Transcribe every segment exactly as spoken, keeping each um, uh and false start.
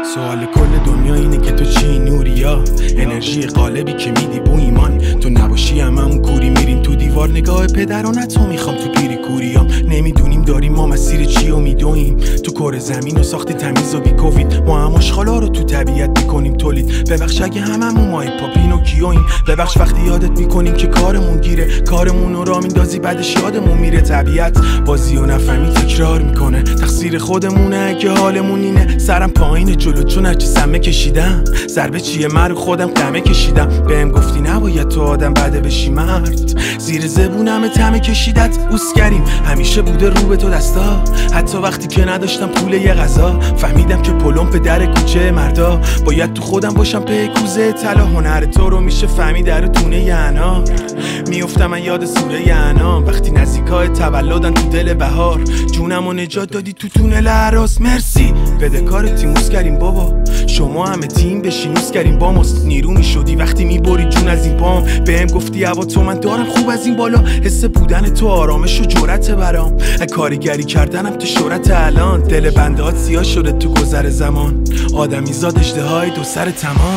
سوال کل دنیا اینه که تو چی نوریا، انرژی قالبی که میدی بو ایمان. تو نباشی هممون کوری میریم تو دیوار، نگاه پدرانه تو میخوام تو پیری کوریام. نمیدونیم داریم ما مسیر چی و میدویم، تو کره زمین و ساختی تمیز و بی کووید. ما هم اشغالا رو تو طبیعت میکنیم تولید. ببخش اگه هممون مای پاپین و کیویم، ببخش وقتی یادت میکنیم که کارمون گیره، کارمون رو را میندازی بعدش یادمون میره. طبیعت بازی و نفهمی تکرار میکنه، تقصیر خودمونه اگه حالمون اینه. سرم پایین جلو چون هرچی سمه کشیدم، ضربه چیه من رو خودم قمه کشیدم. بهم گفتی نباید تو آدم بده بشی مرد، زیر زبونم تمه کشیدت. اوسکریم همیشه بوده رو به تو دستا، حتی وقتی که نداشتم پول یه غذا. فهمیدم که پلم به در کوچه مردا، باید تو خودم باشم به کوزه طلا. هنر تو رو میشه فهمید در دونه ی انار. میافتم من یاد سوره ی انام، وقتی نزدیکای تولدن تو دل بهار. جونمو نجات دادی تو تونل اراس، مرسی. بده کار تیموس کریم بابا، شما همه تیم بشینوس کریم با ماست. نیرو میشدی وقتی میبری جون از این پام. بهم گفتی هوا تو من دارم خوب از این بالا. حس بودن تو آرامش و جرأت برام، کارگری کردنم تو شهرت الان. دل بندهات سیاه شده تو گذر زمان، آدمی زاد اژدهای دو سر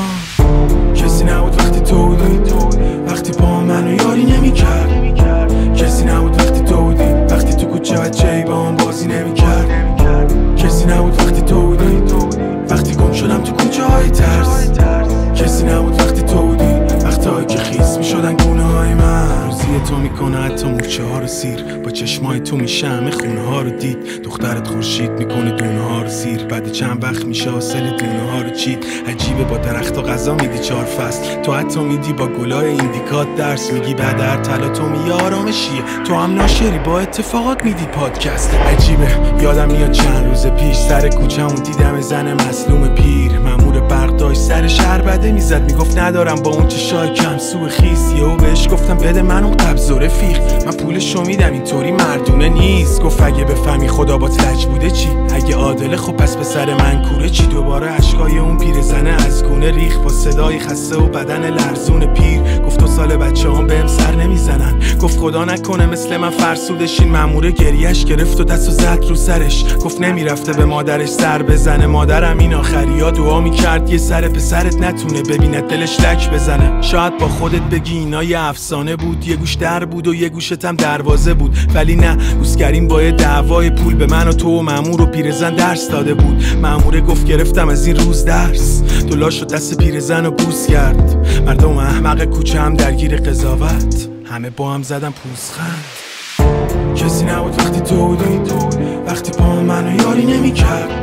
تمام. کسی نبود وقتی تو بودی، وقتی با منو یاری نمیکرد. کسی نبود وقتی تو بودی، وقتی تو کوچه بچه‌ای با هم بازی نمیکرد. کسی نبود وقتی تو بودی، وقتی گم شدم تو کوچه های ترس. کسی نبود وقتی تو بودی، وقتایی که خیس میشدن گونه های من. روزی تو میکنه حتی موچه ها رو سیر، با چشمای تو میشه همه خونه ها رو دید. دخترت خورشید میکنه دونه ها رو سیر، بعد چند وقت میشه حاصل دونه ها رو چید. عجیبه با درخت و غذا میدی چهار فصل، تو حتی میدی با گلای ایندیکات درس. میگی بعد هر طلا تو میگی آرامشیه، تو هم ناشری با اتفاقات میدی پادکست. عجیبه یادم میاد چند روز پیش سر کوچه‌مون دیدم زن مظلوم پیر. مامور برق داشت سر شهر بده میزد، میگفت ندارم با اون چشای کم سو خیس. یهو بهش گفتم بده من اون قبض و رفیق، من پولشو میدم اینطوری مردونه نیست. گفت اگه بفهمی خدا بات لج بوده چی، اگه عادله خب پس به سر من کوره چی. دوباره اشکای اون پیرزنه از گونه ریخ، با صدای خسته و بدن لرزون پیر. گفت تو سال بچه‌هام بهم سر نمیزنن، گفت خدا نکنه مثل من فرسودشین. مامور گریش گرفت و دستو زد رو سرش، گفت نمیرفته به مادرش سر بزنه. مادرم این آخریا دعا میکرد یه سر پسرت نتونه ببینه دلش لک بزنه. شاید با خودت بگی اینا یه افسانه بود، یه گوش در بود و یه گوشت هم دروازه بود. ولی نه، روزگرین با یه دعوای پول به من و تو و مامور و پیرزن درس داده بود. ماموره گفت گرفتم از این روز درس، دلار شد دست پیرزن رو بوس کرد. مردم احمق کوچه هم درگیر قضاوت، همه با هم زدن پوزخند. کسی نبود وقتی تو بودی، وقتی با منو یاری نمیکرد.